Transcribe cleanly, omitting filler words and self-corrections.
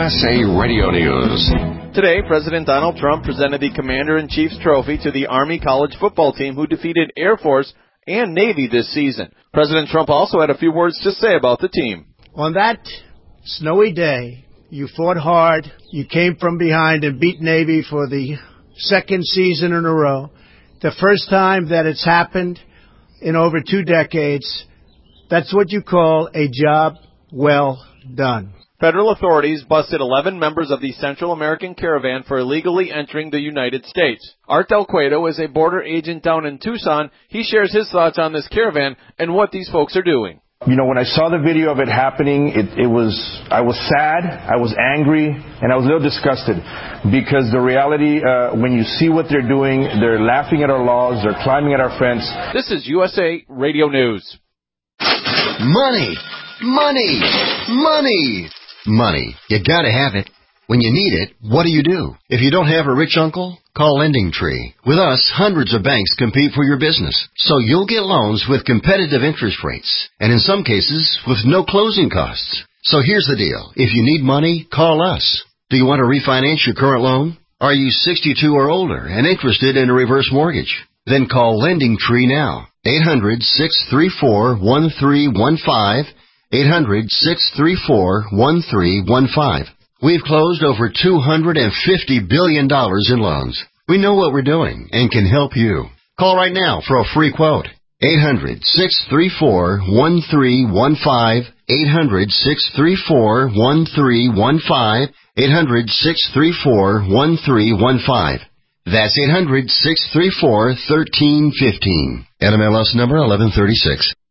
USA Radio News. Today, President Donald Trump presented the Commander-in-Chief's Trophy to the Army College football team who defeated Air Force and Navy this season. President Trump also had a few words to say about the team. On that snowy day, you fought hard. You came from behind and beat Navy for the second season in a row. The first time that it's happened in over 2 decades. That's what you call a job well done. Federal authorities busted 11 members of the Central American Caravan for illegally entering the United States. Art Del Cueto is a border agent down in Tucson. He shares his thoughts on this caravan and what these folks are doing. You know, when I saw the video of it happening, I was sad, I was angry, and I was a little disgusted because the reality, when you see what they're doing, they're laughing at our laws, they're climbing at our fence. This is USA Radio News. Money, money, money, money. You gotta have it. When you need it, what do? If you don't have a rich uncle, call LendingTree. With us, hundreds of banks compete for your business, so you'll get loans with competitive interest rates, and in some cases, with no closing costs. So here's the deal. If you need money, call us. Do you want to refinance your current loan? Are you 62 or older and interested in a reverse mortgage? Then call LendingTree now. 800-634-1315. 800-634-1315. We've closed over $250 billion in loans. We know what we're doing and can help you. Call right now for a free quote. 800-634-1315. 800-634-1315. 800-634-1315. That's 800-634-1315. NMLS number 1136.